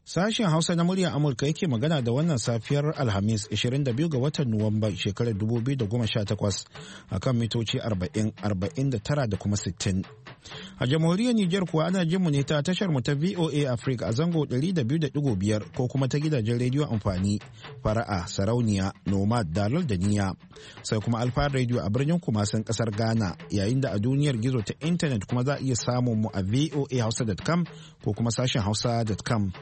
Sashen Hausa na muryar Amurka yake magana da wannan safiyar Alhamis 22 ga watan Nuwamba shekarar 2018 akan mitoci 40, 49 da kuma 60. A jamhuriyar Nijar kuwa ana jin mu ne ta tashar mu ta VOA Africa a zango 200.5 ko kuma ta gidajen rediyo amfani Fara'a, Sarauniya, Nomad, Dalol da Niya. Sai kuma Alfa Radio a birnin Kumasin kasar Ghana, yayin da a duniyar gizo ta intanet kuma za a iya samun mu a voahausa.com ko kuma sashen hausa.com.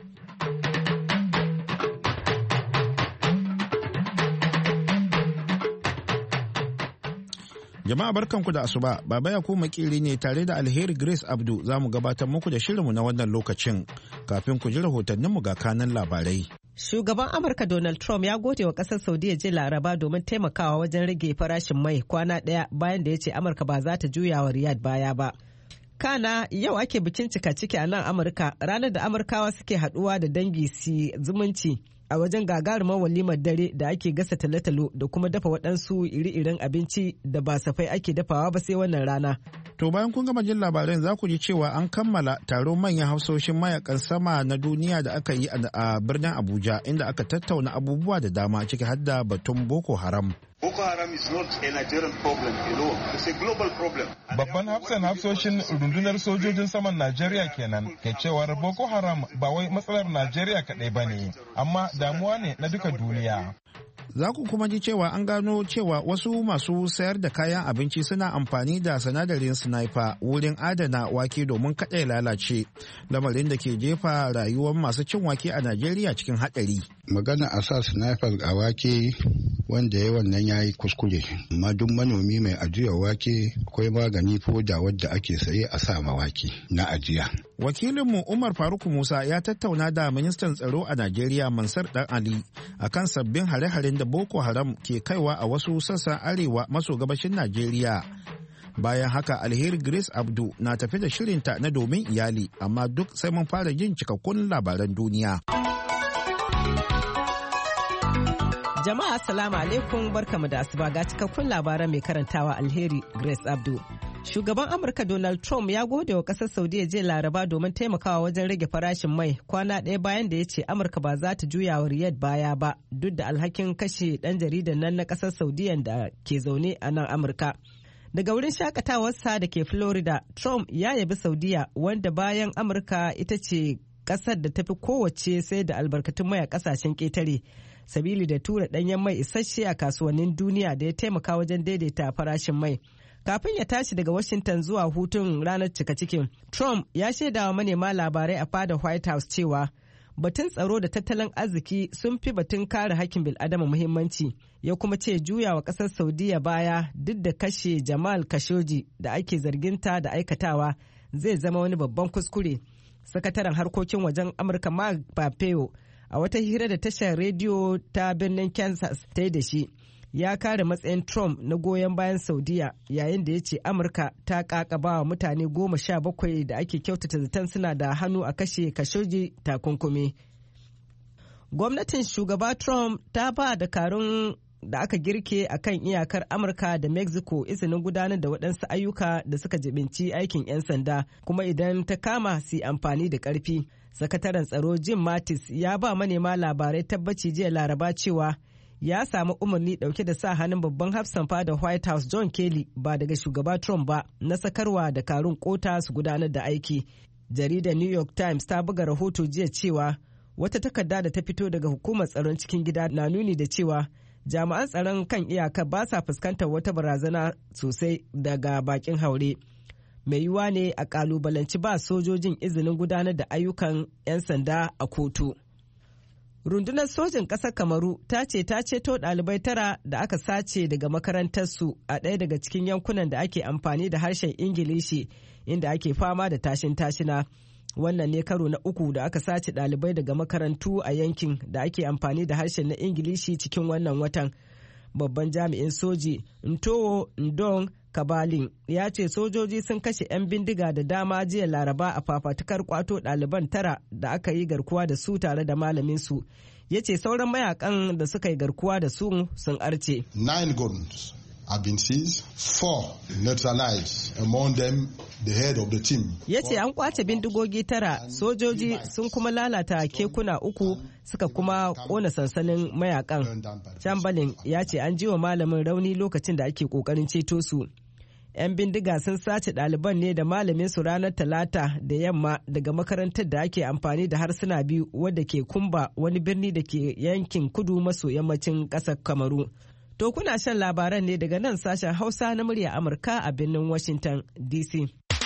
Jama'a barkanku da asuba, Baba Yakubu Makiri ne tare da Alheri Grace Abdu za mu gabatar muku da shirinmu na wannan lokacin kafin ku ji rahotanninmu ga kanan labarai. Shugaban Amurka Donald Trump ya gode wa ƙasar Saudiya jiya Laraba domin taimakawa wajen rage farashin mai kwana ɗaya bayan da ya ce Amurka ba za ta juya wa Riyadh baya ba. Kana yau ake bikin cika ciki a nan Amurka, ranar da Amurkawa suke haɗuwa da dangi su zumunci a wajen gagarumar walimar dare da ake gasa talotalo da kuma dafa waɗansu iri-irin abinci da ba safai ake dafawa ba sai wannan rana. To bayan kun gama jin labaran za ku ji cewa an kammala taron manyan hausoshin mayakan sama na duniya da aka yi a birnin Abuja inda aka tattauna abubuwa da dama ciki har da batun Boko Haram. Boko Haram is not a Nigerian problem alone. It's a global problem. Babban hafsoshin rundunar sojojin saman Najeriya kenan ke cewar Boko Haram ba wai matsalar Najeriya kaɗai ba ne, amma damuwa ne na duka duniya. Za ku kuma ji cewa an gano cewa wasu masu sayar da kayan abinci suna amfani da sinadarin sniper wurin adana wake domin kaɗai lalace, lamarin da ke jefa rayuwar masu cin wake a Najeriya cikin haɗari. Magana a sa sniper a wake wanda ya wannan ya yi kuskure, amma duk manomi mai ajiyar wake akwai magani foda wadda ake saye a sa ma wake na ajiya. Wakilinmu Umar Faruk Musa ya tattauna da ministan tsaro a Najeriya Mansur Dan Ali akan sabbin hare-haren da Boko Haram ke kaiwa a wasu sassan arewa maso gabashin Najeriya. Bayan haka Alheri Grace Abdu na tafi da shirinta na domin iyali, amma duk sai mun fara jin cikakkun labaran duniya. Jama'a assalamu alaikum, barkamu da asuba ga cikakkun labaran mai karantawa Alheri Grace Abdu. Shugaban Amurka Donald Trump ya gode wa ƙasar Saudiya jiya Laraba domin taimakawa wajen rage farashin mai kwana ɗaya bayan da ya ce Amurka ba za ta juya wa Riyadh baya ba duk da alhakin kashe ɗan jaridan nan na ƙasar Saudiya da ke zaune a nan Amurka. Daga wurin shakatawarsa da ke Florida, Trump ya yabi Saudiya wanda bayan Amurka ita ce ƙasar da tafi kowace sai da albarkatun mai a ƙasashen ƙetare. Sabili da tura ɗanyen mai isasshe a kasuwannin duniya da ya taimaka wajen daidaita farashin mai. Kafin ya tashi daga Washington zuwa hutun ranar cika cikin, Trump ya shaidawa manema labarai a fadar White House cewa batun tsaro da tattalin arziki sun fi batun kare hakkin bil'adama muhimmanci. Ya kuma ce juya wa ƙasar Saudiya baya duk da kashe Jamal Khashoggi da ake zarginta da aikatawa zai zama wani babban kuskure. Sakataren harkokin wajen Amurka Mark Pompeo a wata hira da tashar rediyo ta birnin Kansas ta yi da shi ya kare matsayin Trump na goyon bayan Saudiya yayin da ya ce Amurka ta kakaba wa mutane 17 da ake kyautata zaton suna da hannu a kashe Khashoggi takunkumi. Gwamnatin shugaba Trump ta ba dakarun da aka girke a kan iyakar Amurka da Mexico izinin gudanar da waɗansu ayyuka da suka jibinci aikin 'yan sanda kuma idan ta kama su amfani da ƙarfi. Sakataren tsaro Jim Mattis ya ba manema labarai tabbaci jiya Laraba cewa ya samu umarni dauke da sa hannun babban hafsan fada White House John Kelly ba daga shugaba Trump ba na sakarwa da karun kota su gudanar da aiki. Jaridar New York Times ta buga rahoto jiya cewa wata takarda da ta fito daga hukumar tsaron cikin gida na nuni da cewa jami'an tsaron kan iyaka ba sa fuskantar wata barazana sosai daga bakin haure. Mai yiwuwa ne a kalubalanci ba sojojin izinin gudanar da ayyukan 'yan sanda a kotu. Rundunar sojin ƙasar Kamaru ta ce ta ceto ɗalibai 9 da aka sace daga makarantarsu a ɗaya daga cikin yankunan da ake amfani da harshen Ingilishi inda ake fama da tashin-tashina. Wannan ne karo na 3 da aka sace ɗalibai daga makarantu a yankin da ake amfani da harshen na Ingilishi cikin wannan watan. Babban jami'in soji Ntowo Ndong Kabalin ya ce sojoji sun kashe 'yan bindiga da dama jiya Laraba a fafatukar kwato ɗaliban 9 da aka yi garkuwa da su tare da malamin su. Ya ce sauran mayakan da suka yi garkuwa da su sun arce. 9 guns have been seized, 4 neutralized, among them the head of the team. Ya ce an kwace bindigogi 9, sojoji sun kuma lalata kekuna 3 suka kuma kona sansanin mayakan. Chamberlain ya ce an jiwa malamin rauni lokacin da ake kokarin ceto su. 'Yan bindiga sun sace ɗaliban ne da malamin su ranar Talata da yamma daga makarantar da ake amfani da harsuna biyu wadda ke Kumba, wani birni da ke yankin kudu maso yammacin ƙasar Kamaru. To kuna shan labaran ne daga nan sashen Hausa na murya Amurka a birnin Washington DC.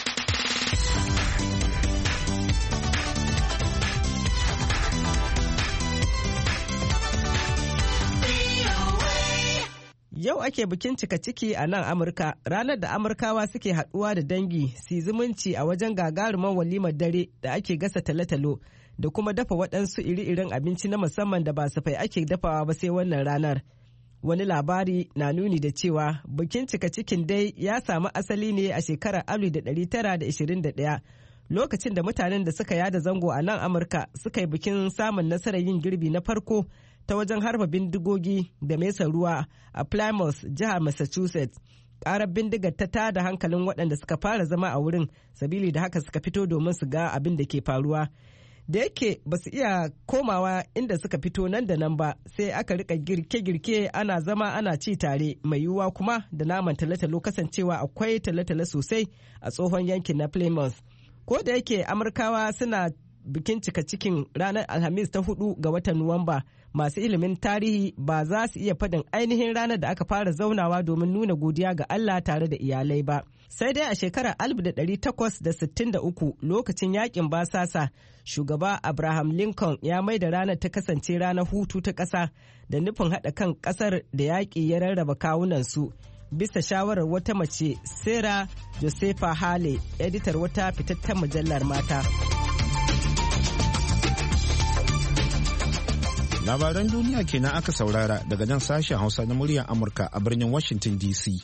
Yau ake bikin cika ciki a nan Amurka, ranar da Amurkawa suke haɗuwa da dangi su zumunci a wajen gagarumar walimar dare da ake gasa talo-talo da kuma dafa waɗansu iri-irin abinci na musamman da ba safai ake dafawa ba sai wannan ranar. Wani labari na nuni da cewa bikin cika cikin dai ya samu asali ne a shekarar 1921 lokacin da mutanen da suka yada zango a nan Amurka suka yi bikin samun nasarar yin girbi na farko ta wajen harba bindigogi da mesa ruwa a Plymouth, jihar Massachusetts. Ƙarar bindigar ta tada hankalin waɗanda suka fara zama a wurin, sabili da haka suka fito domin su ga abin da ke faruwa. Da yake ba su iya komawa inda suka fito nan da nan ba, sai aka rika girke-girke ana zama ana ci tare, mai yiwuwa kuma da naman talotalo kasancewa akwai talotalo sosai a tsohon yankin na Plymouth. Ko da yake Amurkawa suna bikin cika cikin ranar Alhamis ta 4 ga watan Nuwamba, masu ilimin tarihi ba za su iya faɗin ainihin ranar da aka fara zaunawa domin nuna godiya ga Allah tare da iyalai ba. Sai dai a shekarar 1863 lokacin yakin basasa, shugaba Abraham Lincoln ya mai da ranar ta kasance ranar hutu ta ƙasa da nufin haɗa kan ƙasar da yaƙi ya rarraba kawunansu. Bisa shawarar wata mace, Sarah Josepha Hale, editar wata fitattun mujallar mata. Labaran duniya kenan aka saurara daga nan sashen Hausa na muryar Amurka a birnin Washington DC.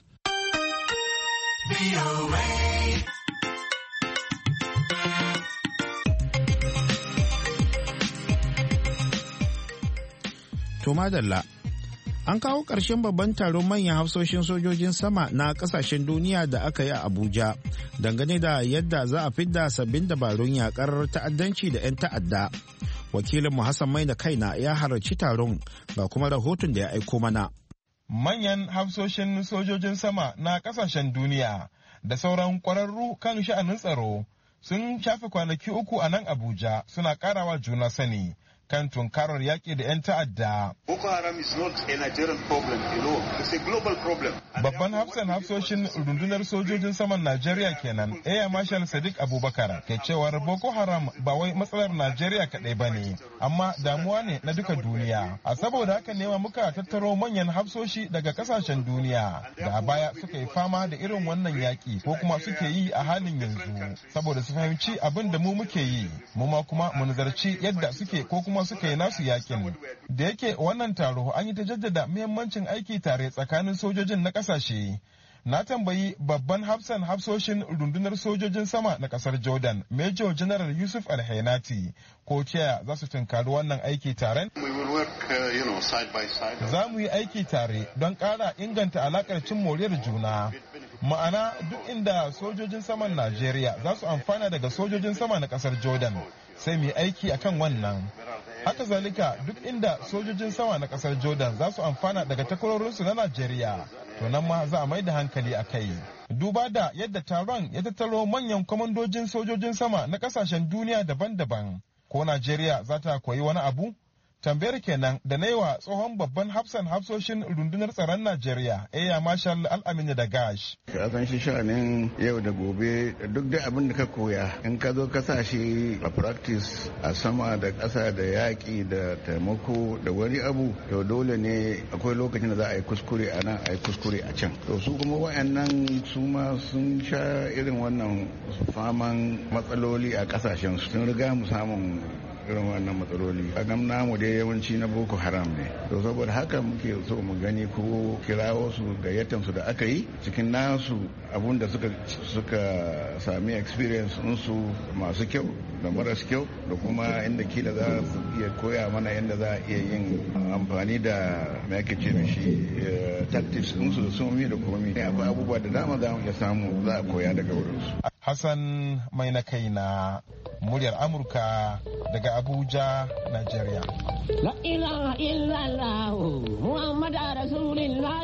To madalla, an kawo ƙarshen babban taron manyan hafsoshin sojojin sama na ƙasashen duniya da aka yi a Abuja dangane da yadda za a fidda sabbin dabarun yakar ta'addanci da 'yan ta'adda. Wakilinmu Hassan Maina Kaina ya halarci taron ga kuma rahoton da ya aiko mana. Manyan hafsoshin sojojin sama na ƙasashen duniya da sauran ƙwararru kan sha'anin tsaro sun shafe kwanaki 3 a nan Abuja suna ƙarawa juna sani kan tunkarar yaƙi da 'yan ta'adda. Boko Haram is not a Nigerian problem alone. It's a global problem. Babban hafsan hafsoshin rundunar sojojin saman Najeriya kenan, Air Marshal Sadiq Abubakar, ke cewar Boko Haram ba wai matsalar Najeriya kaɗai ba ne, amma damuwa ne na duka duniya. A saboda haka ne muka tattaro manyan hafsoshi daga ƙasashen duniya da a baya suka yi fama da irin wannan yaƙi ko kuma suke yi a halin yanzu, saboda su fahimci abin da mu muke yi, mu ma kuma mu nazarci yadda suke ko kuma suka yi nasu yakin. Da yake wannan taro an yi ta jaddada muhimmancin aiki tare tsakanin sojojin na kasashe. Na tambayi babban hafsan hafsoshin rundunar sojojin sama na kasar Jordan, Major General Yusuf Alhainati, ko ta za su tunkari wannan aiki taren? Za mu yi aiki tare don ƙara inganta alaƙar cin moriyar juna. Ma'ana duk inda sojojin saman Najeriya za su amfana daga sojojin sama na kasar Jordan, sai mu yi aiki akan wannan. Haka zalika duk inda sojojin sama na kasar Jordan za su amfana daga takwarorinsu na Najeriya, to nan ma za a mai da hankali a kai. Duba da yadda taron ya tattaro manyan kwamandojin sojojin sama na kasashen duniya daban-daban, ko Najeriya za ta koyi wani abu? Tambayar kenan da na yi wa tsohon babban hafsan hafsoshin rundunar tsaron Najeriya, Air Marshal Al-Aminu da Gash. Ka san shi sha'anin yau da gobe duk da abin da ka koya in ka zo ka sa shi a practice a sama da ƙasa da yaƙi da taimako da wani abu, to dole ne akwai lokacin da za a yi kuskure a nan a yi kuskure a can. To su kuma wayannan su ma sun sha irin wannan faman matsaloli a ƙasashen su, sun riga mu samun irin wannan matsaloli. A gam namu dai yawanci na Boko Haram ne. To saboda haka muke so mu gani ko kirawo su gayyatan su da aka yi cikin nasu abun da suka sami experience su masu kyau da maras kyau da kuma inda kila za su iya koya mana yadda za a iya yin amfani da ake ce da shi tactics su da sumi da komi. Akwai abubuwa da dama za mu iya samu za a koya daga wurinsu. Hassan mai na kai na muryar Amurka daga Abuja, Nigeria. La ilaha illallah Muhammad Rasulullah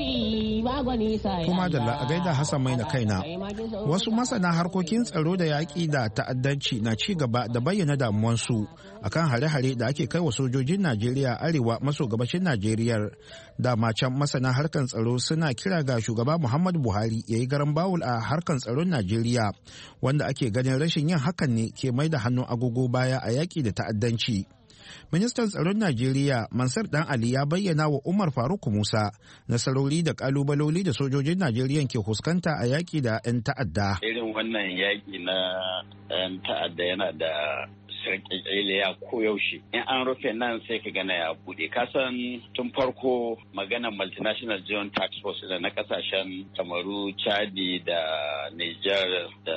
ba gwani sai. Kuma da gaida Hassan mai na kaina. Wasu masana harkokin tsaro da yaƙi da ta'addanci na ci gaba da bayyana damuwansu akan hare-hare da ake kai wa sojojin Najeriya arewa maso gabashin Najeriya. Dama can masana harkan tsaro suna kira ga shugaba Muhammadu Buhari ya yi garan bawul a harkan tsaron Najeriya, wanda ake ganin rashin yin hakan ne ke mai da hannun agogo baya a yaƙi da ta'addanci. Ministan tsaron Najeriya Mansur Dan Ali ya bayyana wa Umar Faruk Musa nasarori da kalubaloli da sojojin Najeriya ke fuskanta a yaƙi da 'yan ta'adda. Irin wannan yaƙi na 'yan ta'adda yana da sarƙaƙƙiliya koyaushe. In an rufe nan sai ka gana ya buɗe. Kasan tun farko maganar multinational joint tax force da na kasashen Kamaru, Chadi da Niger da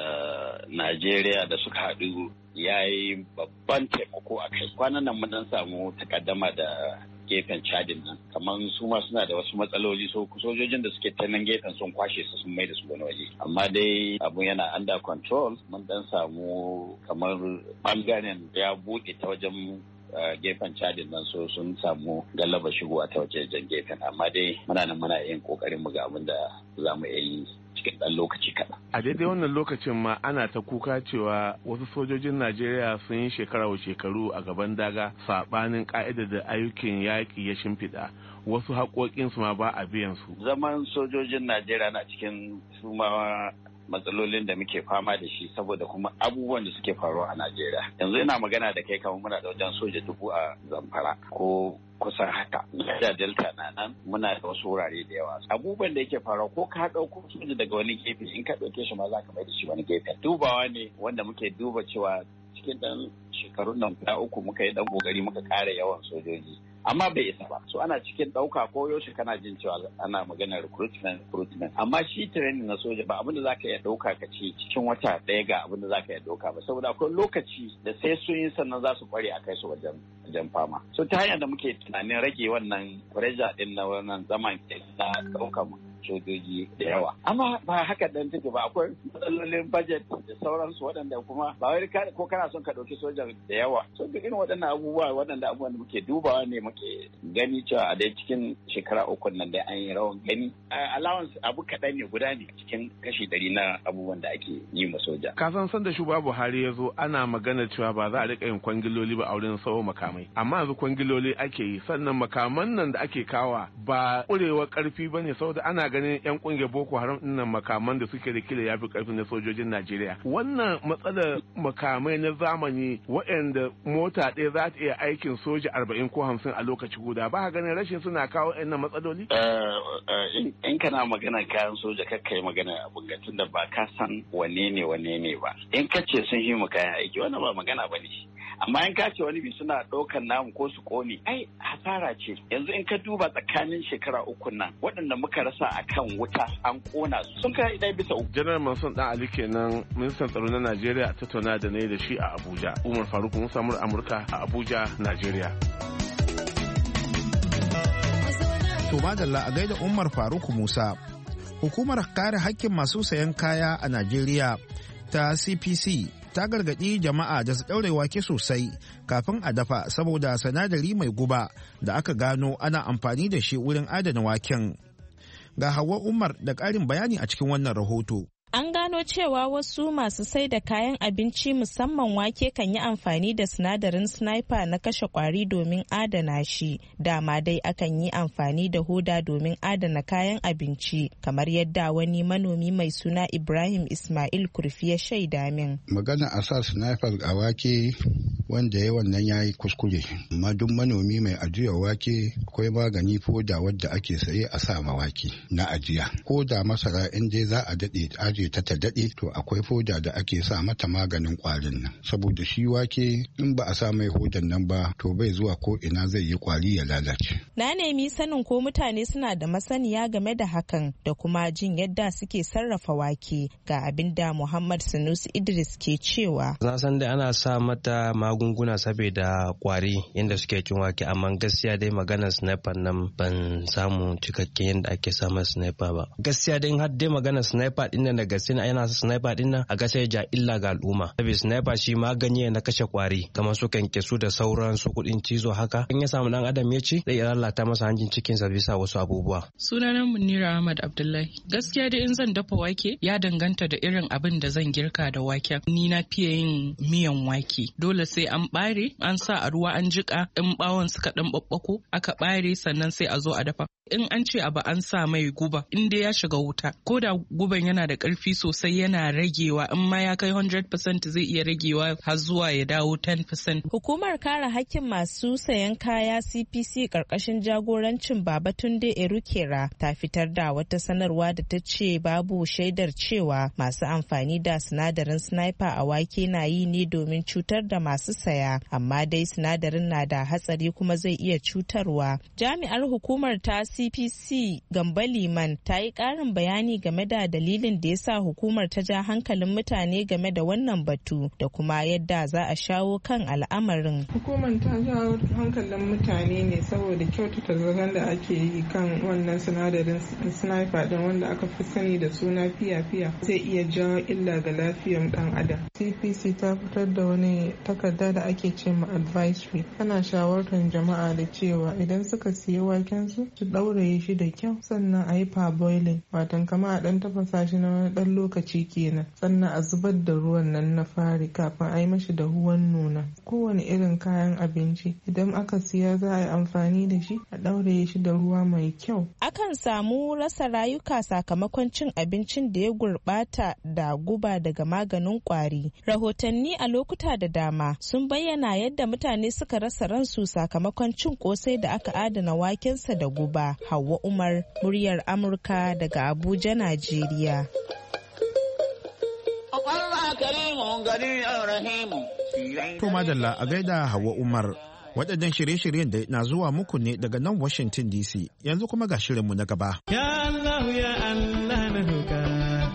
Najeriya da suka haɗu ya yi babban taimako a kai. Kwanan nan mun dan samu takaddama da gefen Chadin nan, kamar su ma suna da wasu matsaloli, sojojin da suke ta nan gefen sun kwashe su sun mai da su wani waje, amma dai abun yana under control. Mun dan samu kamar bangaren ya buɗe ta wajen gefen Chadin nan, so sun samu galaba shigowa ta wajen gefen, amma dai muna yin kokarin mu ga abin da za mu yi cikin ɗan lokaci kaɗan. A daidai wannan lokacin ma ana ta kuka cewa wasu sojojin Najeriya sun yi shekaru a gaban daga saɓanin ƙa'idar da ayyukan yaƙi ya shimfiɗa. Wasu haƙoƙinsu ma ba a biyan su. Zaman sojojin Najeriya na cikin suma matsalolin da muke fama da shi saboda kuma abubuwan da suke faruwa a Najeriya. Yanzu ina magana da kai kamar muna da wajen soja 1000 a Zamfara ko kusan haka. Da Delta na nan muna da wasu wurare da yawa. Abubuwan da yake faruwa ko ka ɗauko soja daga wani gefe in ka ɗauke shi ma za ka mai da shi wani gefe. Dubawa ne wanda muke duba cewa cikin ɗan shekarun nan guda 3 muka yi ɗan ƙoƙari muka ƙara yawan sojoji. Amma bai isa ba. So ana cikin ɗauka ko yaushe kana jin cewa ana maganar recruitment. Amma shi training na soja ba abin da zaka iya ɗauka ka ce cikin wata ɗaya ga abin da zaka iya ɗauka ba. Saboda akwai lokaci da sai sun yi sannan za su kware a kai su wajen fama. So ta hanyar da muke tunanin rage wannan pressure ɗin na wannan zaman na ɗaukar sojoji da yawa. Amma ba haka dan take ba, akwai matsalolin budget da sauransu waɗanda kuma ba wai ko kana son ka ɗauki sojan da yawa. So duk irin waɗannan abubuwan da muke dubawa ne muke gani cewa a dai cikin shekara 3 nan da an yi rawan gani. Allowance abu kaɗan ne, guda ne cikin kashi 100 na abubuwan da ake yi ma soja. Ka san da shugaba Buhari ya zo ana magana cewa ba za a riƙa yin kwangiloli ba a wurin sawo makamai. Amma yanzu kwangiloli ake yi, sannan makaman nan da ake kawa ba ƙurewar ƙarfi ba ne, saboda ana ganin 'yan ƙungiyar Boko Haram ɗinnan makaman da suke da kila ya fi ƙarfin na sojojin Najeriya. Wannan matsalar makamai na zamani waɗanda mota ɗaya za ta iya aikin soja 40 ko 50 a lokaci guda, ba ganin rashin suna kawo ɗan matsaloli? In kana magana kayan soja kakkai magana abin gatun da ba ka san wane ne ba. In ka ce sun yi mu kayan aiki wannan ba magana ba ne. Amma in ka ce wani bi suna ɗaukan namu ko su ƙone, ai hasara ce. Yanzu in ka duba tsakanin shekara 3 nan waɗanda muka rasa a kan wuta an ƙona su sun kai 1 bisa 3. Janar Mansur Dan Ali kenan, ministan tsaro na Najeriya, tattauna da ne da shi a Abuja. Umar Faruk Musa, Amurka a Abuja, Najeriya. To madalla a gaida Umar Faruk Musa. Hukumar kare hakkin masu sayan kaya a Najeriya ta CPC ta gargaɗi jama'a da su ɗaure wake sosai kafin a dafa saboda sinadari mai guba da aka gano ana amfani da shi wurin adana waken. Ga Hauwa Umar da ƙarin bayani a cikin wannan rahoto. An gano cewa wasu masu sai da kayan abinci musamman wake kan yi amfani da sinadarin sniper na kashe kwari domin adana shi. Dama dai akan yi amfani da hoda domin adana kayan abinci, kamar yadda wani manomi mai suna Ibrahim Ismail Kurfi ya shaida min. Magana a sa sniper a wake wanda ya wannan ya yi kuskure. Amma duk manomi mai ajiyar wake akwai magani foda wadda ake saye a sa ma wake na ajiya. Ko da masara in dai za a daɗe aje ta daɗe to akwai hoda da ake sa mata maganin ƙwarin nan saboda shi wake in ba a sa mai hodan nan ba to bai zuwa ko ina zai yi ƙwari ya lalace. Na nemi sanin ko mutane suna da masaniya game da hakan da kuma jin yadda suke sarrafa wake ga abin da Muhammad Sanusi Idris ke cewa. Na san dai ana sa mata magunguna saboda ƙwari yadda suke cin wake amma gaskiya dai maganar sniper nan ban samu cikakken yadda ake samun sniper ba. Gaskiya dai har dai maganar sniper din nan da gaskiya yana sa sniper din nan a gaskiya ja illa ga al'umma. Saboda sniper shi magani ne na kashe ƙwari kamar su kenkesu da sauran su kuɗin cizo haka in ya samu dan adam ya ci zai lalata masa hanjin cikin sa bisa wasu abubuwa. Sunana Munira Ahmad Abdullahi. Gaskiya dai in zan dafa wake ya danganta da irin abin da zan girka da waken. Ni na fiye yin miyan wake. Dole sai an bare, an sa a ruwa an jika, in bawon suka dan babbako, aka bare sannan sai a zo a dafa. In an ce abu an sa mai guba, in dai ya shiga wuta, ko da guban yana da ƙarfi sosai yana ragewa, in ma ya kai 100% zai iya ragewa har zuwa ya dawo 10%. Hukumar kare hakkin masu sayan kaya CPC ƙarƙashin jagorancin Babatunde Erukera ta fitar da wata sanarwa da ta ce babu shaidar cewa masu amfani da sinadarin sniper a wake na yi ne domin cutar da masu saya, amma dai sinadarin na da hatsari kuma zai iya cutarwa. Jami'ar hukumar ta CPC Gamba Liman ta yi ƙarin bayani game da dalilin da ya sa hukumar ta ja hankalin mutane game da wannan batu da kuma yadda za a shawo kan al'amarin. Hukumar ta jawo hankalin mutane ne saboda kyautata zaton da ake yi kan wannan sinadarin sniper din wanda aka fi sani da suna fiya-fiya zai iya jawo illa ga lafiyar dan adam. CPC ta fitar da wani takarda da ake ce ma advisory. Ana shawartar jama'a da cewa idan suka siya waken su ɗauraye shi da kyau sannan a yi parboiling watan kama a ɗan tafasa shi na wani ɗan lokaci kenan sannan a zubar da ruwan nan na fari kafin a yi mashi da huwan nuna. Kowane irin kayan abinci idan aka siya za a yi amfani da shi a ɗauraye shi da ruwa mai kyau. Akan samu rasa rayuka sakamakon cin abincin da ya gurɓata da guba daga maganin ƙwari. Rahotanni a lokuta da dama sun bayyana yadda mutane suka rasa ransu sakamakon cin ƙosai da aka adana wakensa da guba. Hauwa Umar, muryar Amurka daga Abuja, Najeriya. To madalla a gaida Hauwa Umar. Waɗannan shirye-shiryen da na zuwa muku ne daga nan Washington DC. Yanzu kuma ga shirinmu na gaba. Ya Allah ya Allah na roƙa.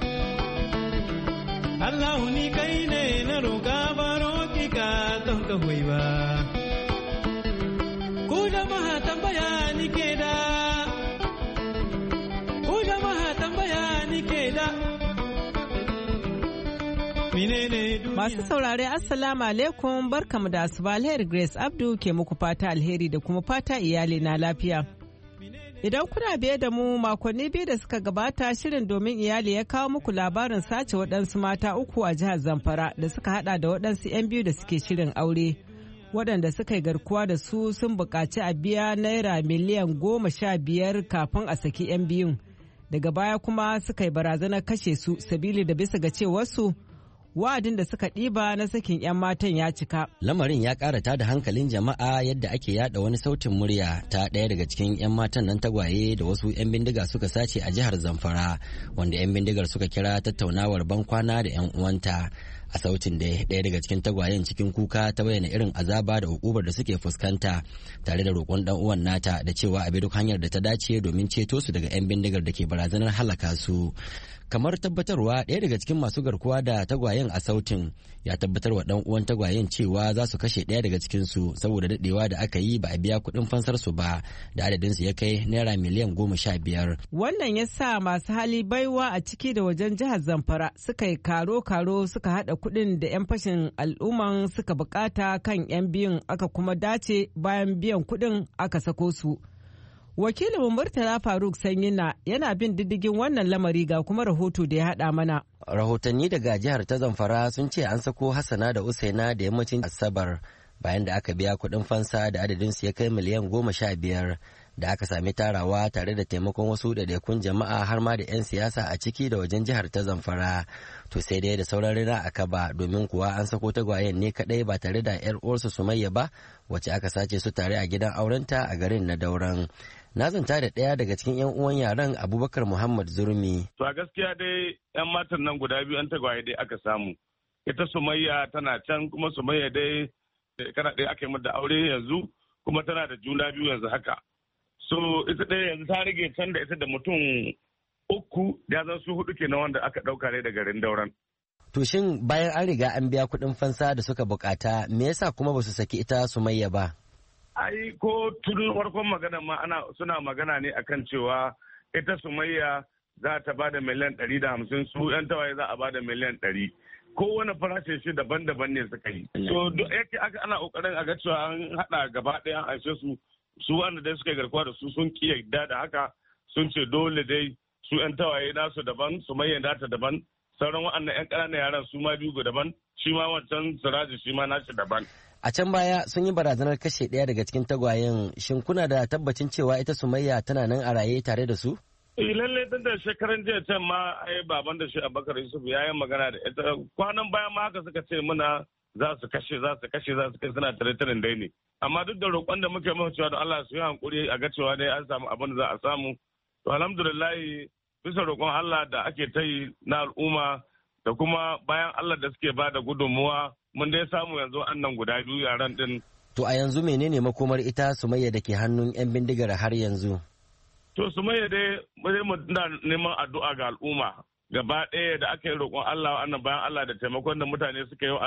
Allah ni kai ne na roƙa baro ki ka don ka hoyi ba. Ku jama'a tambaya ni ke da. Ku jama'a tambaya ni ke da. Masu saurare Assalamu alaikum barkamu da asuba. Alheri Grace Abdu ke muku fata alheri da kuma fata iyali na lafiya. Idan kuna biye da mu makonni biyu da suka gabata shirin domin iyali ya kawo muku labarin sace waɗansu mata uku a jihar Zamfara da suka hada da waɗansu 'yan biyu da suke shirin aure. Waɗanda suka yi garkuwa da su sun buƙaci a biya naira miliyan 15 kafin a saki 'yan biyun. Daga baya kuma suka yi barazanar kashe su sabili da bisa ga cewarsu wa'adin da suka ɗiba na sakin 'yan matan ya cika. Lamarin ya ƙara tada hankalin jama'a yadda ake yada wani sautin murya ta ɗaya daga cikin 'yan matan nan tagwaye da wasu 'yan bindiga suka sace a jihar Zamfara, wanda 'yan bindigar suka kira tattaunawar bankwana da 'yan uwanta. A sautin da ɗaya daga cikin tagwayen cikin kuka ta bayyana irin azaba da hukubar da suke fuskanta, tare da roƙon ɗan uwan nata da cewa a bi duk hanyar da ta dace domin ceto su daga 'yan bindigar da ke barazanar halaka su. Kamar tabbatarwa, ɗaya daga cikin masu garkuwa da tagwayen a sautin ya tabbatar wa ɗan uwan tagwayen cewa za su kashe ɗaya daga cikin su saboda daɗewa da aka yi ba a biya kuɗin fansar su ba, da adadin su ya kai naira miliyan 15. Wannan ya sa masu hali baiwa a ciki da wajen jihar Zamfara suka yi karo-karo suka haɗa kuɗin da 'yan fashin al'umman suka bukata kan 'yan biyun, aka kuma dace bayan biyan kuɗin aka sako su. Wakilin Murtala Faruk Sanyina yana bin diddigin wannan lamari ga kuma rahoto da ya haɗa mana. Rahotanni daga jihar ta Zamfara sun ce an sako Hassana da Usaina da yammacin Asabar bayan da aka biya kuɗin fansa da adadin su ya kai miliyan 15. da aka sami tarawa tare da taimakon wasu ɗaiɗaikun jama'a har ma da 'yan siyasa a ciki da wajen jihar ta Zamfara. To sai dai da sauran rina a kaba domin kuwa an sako tagwayen ne kaɗai ba tare da 'yar uwarsu Sumayya ba wacce aka sace su tare a gidan aurenta a garin na Dauran. Na zanta da ɗaya daga cikin 'yan uwan yaran Abubakar Muhammad Zurmi. To a gaskiya dai 'yan matan nan guda biyu an tagwaye dai aka samu. Ita Sumayya tana can kuma Sumayya dai shekara ɗaya aka yi mata aure yanzu kuma tana da juna biyu yanzu haka. So ita ɗaya yanzu ta rage can da ita da mutum 3 ya zan su 4 kenan wanda aka ɗauka ne da garin Dauran. To shin bayan an riga an biya kuɗin fansa da suka bukata me yasa kuma ba su saki ita Sumayya ba? Ai ko tun farkon magana ma suna magana ne akan cewa ita Sumayya za ta ba da miliyan 150 su 'yan tawaye za a ba da miliyan 100. Kowane farashin shi daban-daban ne suka yi. So yake ana kokarin a ga cewa an haɗa gaba ɗaya an aishe su wanda dai suka garkuwa da su sun ki yarda da haka sun ce dole dai su 'yan tawaye nasu daban Sumayya nata daban sauran waɗannan 'yan ƙananan yaran su ma biyu daban shi ma wancan Siraji shi ma nashi daban. A can baya sun yi barazanar kashe ɗaya daga cikin tagwayen shin kuna da tabbacin cewa ita Sumayya tana nan a raye tare da su? Lallai tun da shekaran jiya can ma ai baban da shi Abubakar Yusuf ya yi magana da ita kwanan bayan ma haka suka ce muna za su kashe suna tare dai ne. Amma duk da roƙon da muke mahu cewa da Allah su yi hankuri a ga cewa dai an samu abin da za a samu. To alhamdulillahi bisa roƙon Allah da ake ta yi na al'umma da kuma bayan Allah da suke ba da gudunmuwa mun dai samu yanzu annan guda biyu yaran din. To a yanzu menene makomar ita Sumayya da ke hannun 'yan bindigar har yanzu? To Sumayya dai mu na neman addu'a ga al'umma gaba ɗaya da aka yi roƙon Allah annan bayan Allah da taimakon da mutane suka yi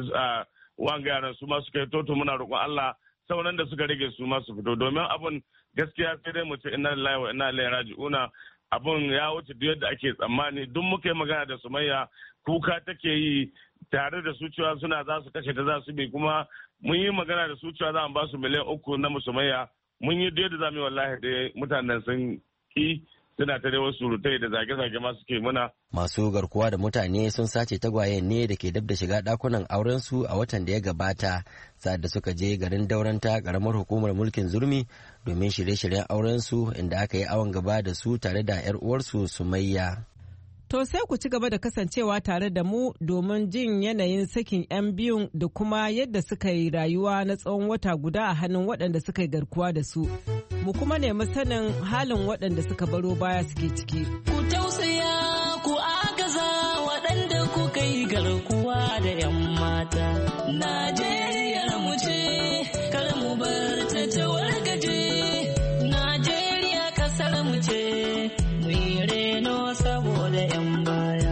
wanga yaran su ma suka yi toto muna roƙon Allah sauran da suka rage su ma su fito domin abun gaskiya sai dai mu ce inna lillahi wa inna ilaihi raji'una abun ya wuce duk yadda ake tsammani duk muka yi magana da Sumayya kuka take yi tare da su cewa suna za su kashe ta za su bi kuma mun yi magana da su cewa za mu ba su miliyan 3 na Sumayya mun yi da za mu yi wallahi da mutanen sun ki suna ta wasu surutai da zage-zage ma suke muna. Masu garkuwa da mutane sun sace tagwayen ne da ke dab da shiga dakunan auren su a watan da ya gabata sa'ad da suka je garin Dauranta karamar hukumar mulkin Zurmi domin shirye-shiryen auren su inda aka yi awon gaba da su tare da 'yar uwarsu Sumayya. To sai ku ci gaba da kasancewa tare da mu domin jin yanayin sakin 'yan biyun da kuma yadda suka yi rayuwa na tsawon wata guda a hannun waɗanda suka yi garkuwa da su. Mu kuma nemi sanin halin waɗanda suka baro baya suke ciki. Ku tausaya ku agaza waɗanda kuka yi garkuwa da 'yan mata. Najeriya mu ce, kar mu bar ta wargaje. Najeriya ƙasar mu ce, mu yi reno saboda 'yan baya.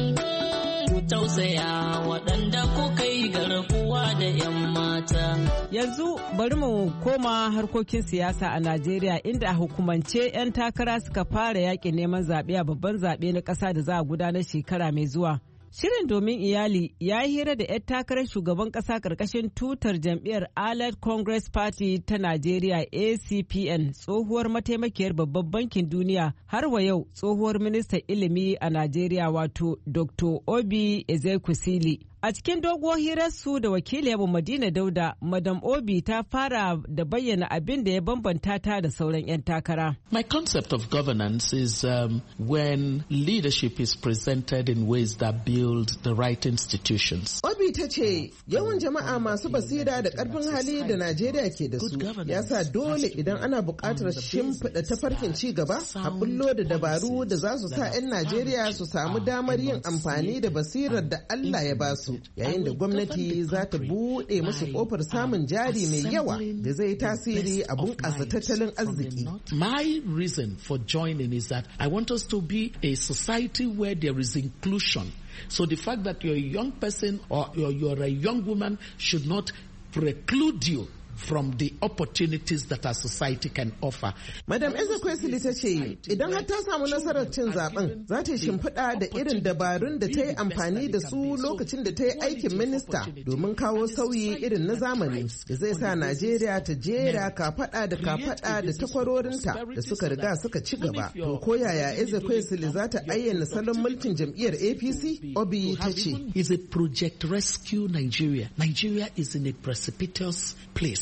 Ku tausaya waɗanda kuka yi garkuwa da 'yan mata. Yanzu bari mu koma harkokin siyasa a Najeriya inda a hukumance 'yan takara suka fara yakin neman zaɓe a babban zaɓe na ƙasa da za a gudanar shekara mai zuwa. Shirin domin iyali ya yi hira da 'yan takarar shugaban ƙasa ƙarƙashin tutar jam'iyyar Allied Congress Party ta Najeriya ACPN tsohuwar mataimakiyar babban bankin duniya har wa yau tsohuwar ministan ilimi a Najeriya wato Dr. Obi Ezekwesili. A cikin doguwar hirarsu da wakiliyarmu Madina Dauda, Madam Obi ta fara da bayyana abin da ya bambanta ta da sauran 'yan takara. My concept of governance is when leadership is presented in ways that build the right institutions. Obi ta ce yawan jama'a masu basira da ƙarfin hali da Najeriya ke da su ya sa dole idan ana buƙatar shimfiɗa tafarkin ci gaba a bullo da dabaru da za su sa 'yan Najeriya su samu damar yin amfani da basirar da Allah ya ba su. Yayin da gwamnati za ta buɗe musu ƙofar samun jari mai yawa da zai tasiri a bunƙasa tattalin arziki. My reason for joining is that I want us to be a society where there is inclusion. So the fact that you're a young person or you're a young woman should not preclude you from the opportunities that our society can offer. Madam Ezekwesili ta ce idan har ta samu nasarar cin zaben za ta shimfiɗa da irin dabarun da ta yi amfani da su lokacin da ta yi aikin minista domin kawo sauyi irin na zamani da zai sa Najeriya ta jera kafaɗa da kafaɗa da takwarorinta da suka riga suka ci gaba. To ko yaya Ezekwesili za ta ayyana salon mulkin jam'iyyar APC? Obi ta ce. Is a project rescue Nigeria. Nigeria is in a precipitous place.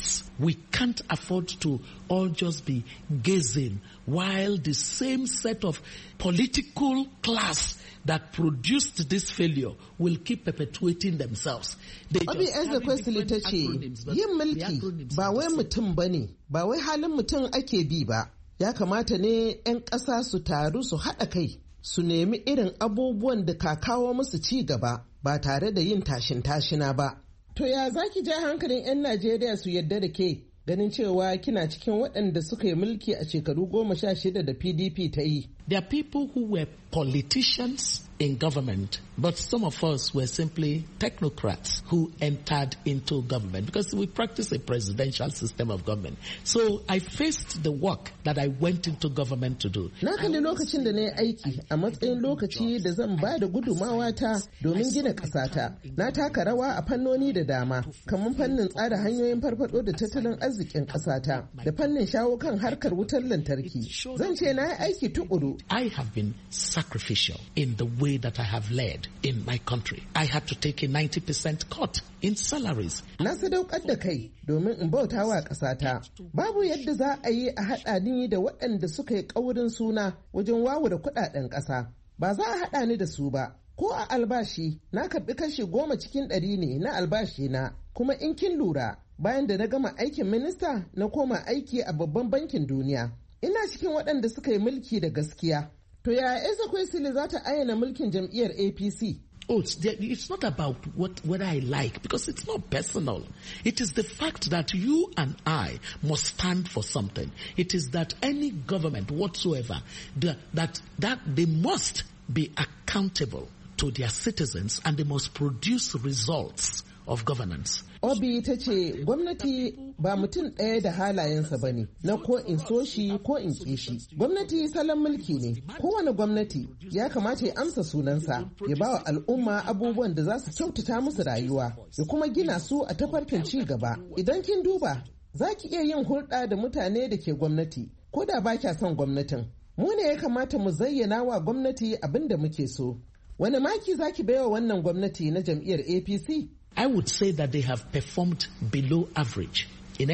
facts. We can't afford to all just be gazing while the same set of political class that produced this failure will keep perpetuating themselves. Obi Ezekwesili ta ce, yin mulki ba wai mutum ba ne, ba wai halin mutum ake bi ba. Ya kamata ne 'yan ƙasa su taru su haɗa kai, su nemi irin abubuwan da ka kawo musu ci gaba ba tare da yin tashin-tashina ba. To ya za ki ja hankalin 'yan Najeriya su yadda da ke ganin cewa kina cikin waɗanda suka yi mulki a shekaru 16 da PDP ta yi? There are people who were politicians in government, but some of us were simply technocrats who entered into government because we practice a presidential system of government. So I faced the work that I went into government to do. Na kalli lokacin da na yi aiki a matsayin lokaci da zan ba da gudumawa ta domin gina ƙasata. Na taka rawa a fannoni da dama, kamar fannin tsara hanyoyin farfado da tattalin arzikin ƙasata, da fannin shawo kan harkar wutar lantarki. Zan ce na yi aiki tukuru. I have been sacrificial in the way that I have led in my country. I had to take a 90% cut in salaries. Na sadaukar da kai domin in bauta wa ƙasata. Babu yadda za a yi a haɗa ni da waɗanda suka yi ƙaurin suna wajen wawura kuɗaɗen ƙasa. Ba za a haɗa ni da su ba. Ko a albashi na karɓi kashi 10 cikin 100 ne na albashi na. Kuma in kin lura, bayan da na gama aikin minista na koma aiki a babban bankin duniya. Ina cikin waɗanda suka yi mulki da gaskiya. To ya Ezekwesili za ta ayyana mulkin jam'iyyar APC? Oh, it's not about what I like, because it's not personal. It is the fact that you and I must stand for something. It is that any government whatsoever, that they must be accountable to their citizens and they must produce results of governance. Obi ta ce gwamnati ba mutum ɗaya da halayensa ba ne, na ko in so shi ko in ƙi shi. Gwamnati salon mulki ne, kowane gwamnati ya kamata ya amsa sunansa, ya ba wa al'umma abubuwan da za su kyautata musu rayuwa, ya kuma gina su a tafarkin ci gaba. Idan kin duba, za ki iya yin hulɗa da mutane da ke gwamnati, ko da ba kya son gwamnatin. Mu ne ya kamata mu zayyana wa gwamnati abin da muke so. Wani maki za ki baiwa wannan gwamnati na jam'iyyar APC? I would say that they have performed below average.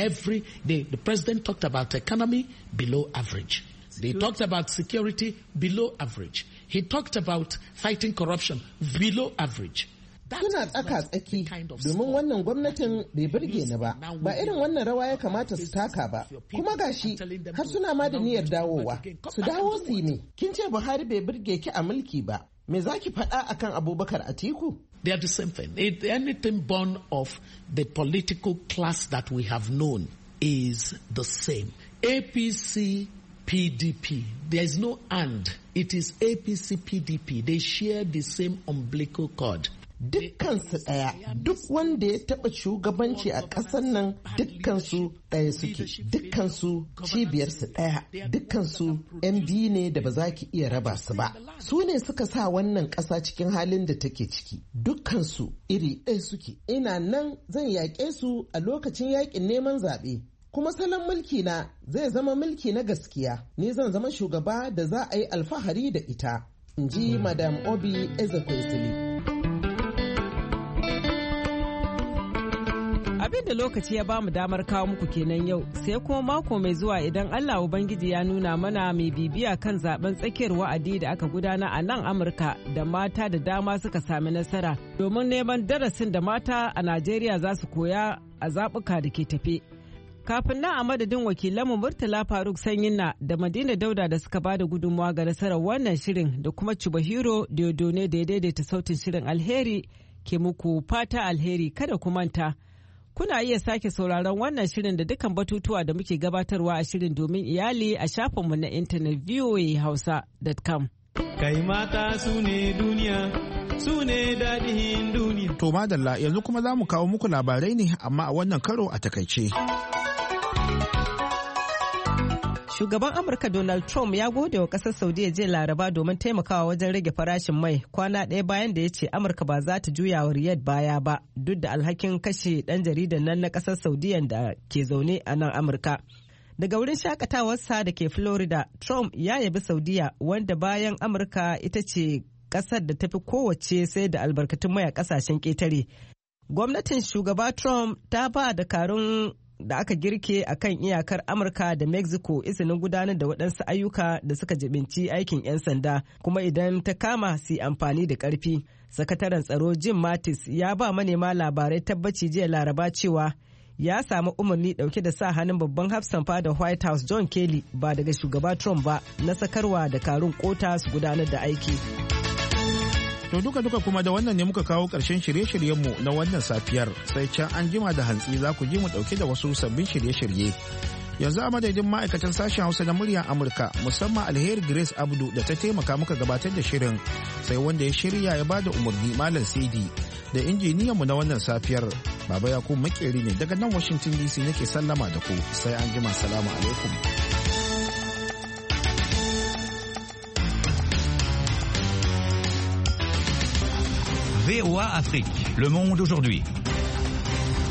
The president talked about economy, below average. They talked about security, below average. He talked about fighting corruption, below average. Suna tsaka-tsaki domin wannan gwamnatin bai burge ni ba, ba irin wannan rawa ya kamata su taka ba, kuma gashi har suna ma da niyyar dawowa, su dawo su yi ne. Kin ce Buhari bai burge ki a mulki ba, me za ki faɗa akan Abubakar Atiku? They are the same thing. Anything born of the political class that we have known is the same. APC, PDP. There is no and. It is APC, PDP. They share the same umbilical cord. Dukkansu ɗaya, duk wanda ya taɓa shugabanci a ƙasar nan dukkansu ɗaya suke, dukkansu cibiyarsu ɗaya, dukkansu 'yan biyu ne da ba za ki iya raba su ba. Su ne suka sa wannan ƙasa cikin halin da take ciki, dukkansu iri ɗaya suke. Ina nan zan yaƙe su a lokacin yaƙin neman zaɓe. Kuma salon mulki na zai zama mulki na gaskiya, ni zan zama shugaba da za a yi alfahari da ita, in ji Madam Obi Ezekwesili. Abin da lokaci ya bamu damar kawo muku kenan yau, sai kuma mako mai zuwa idan Allah Ubangiji ya nuna mana mai bibiya kan zaben tsakiyar wa'adi da aka gudana a nan Amurka da mata da dama suka sami nasara domin neman darasin da mata a Najeriya za su koya a zaɓuka da ke tafe. Kafin nan a madadin wakilanmu Murtala Faruk Sanyinna da Madina Dauda da suka bada gudunmawa ga nasarar wannan shirin da kuma Chubahiro Diodone da ya daidaita sautin shirin alheri ke muku fata alheri kada ku manta. Kuna iya sake sauraron wannan shirin da dukkan batutuwa da muke gabatarwa a shirin domin iyali a shafinmu na intanet voahausa.com. Kai mata su ne duniya, su ne daɗin duniya. To madalla yanzu kuma za mu kawo muku labarai ne amma a wannan karo a takaice. Shugaban Amurka Donald Trump ya gode wa ƙasar Saudiya jiya Laraba domin taimakawa wajen rage farashin mai kwana ɗaya bayan da ya ce Amurka ba za ta juya wa Riyadh baya ba duk da alhakin kashe ɗan jaridan nan na ƙasar Saudiya da ke zaune a nan Amurka. Daga wurin shakatawarsa da ke Florida, Trump ya yabi Saudiya wanda bayan Amurka ita ce ƙasar da tafi kowace sai da albarkatun mai a ƙasashen ƙetare. Gwamnatin shugaba Trump ta ba dakarun da aka girke a kan iyakar Amurka da Mexico izinin gudanar da waɗansu ayyuka da suka jibinci aikin 'yan sanda, kuma idan ta kama su amfani da ƙarfi. Sakataren tsaro Jim Mattis ya ba manema labarai tabbaci jiya Laraba cewa ya samu umarni dauke da sa hannun babban hafsan fada White House John Kelly ba daga shugaba Trump ba na sakarwa da karun kota su gudanar da aiki. To duka kuma da wannan ne muka kawo ƙarshen shirye-shiryenmu na wannan safiyar, sai can an jima da hantsi za ku ji mu dauke da wasu sabbin shirye-shirye. Yanzu a madadin ma'aikatan sashen Hausa na muryar Amurka, musamman Alheri Grace Abdu da ta taimaka muka gabatar da shirin, sai wanda ya shirya ya bada umarni Malam Sidi da injiniyanmu na wannan safiyar Baba Yakubu Makeri ne daga nan Washington DC nake sallama da ku, sai an jima, salamu alaikum. VOA Afrique, le monde aujourd'hui.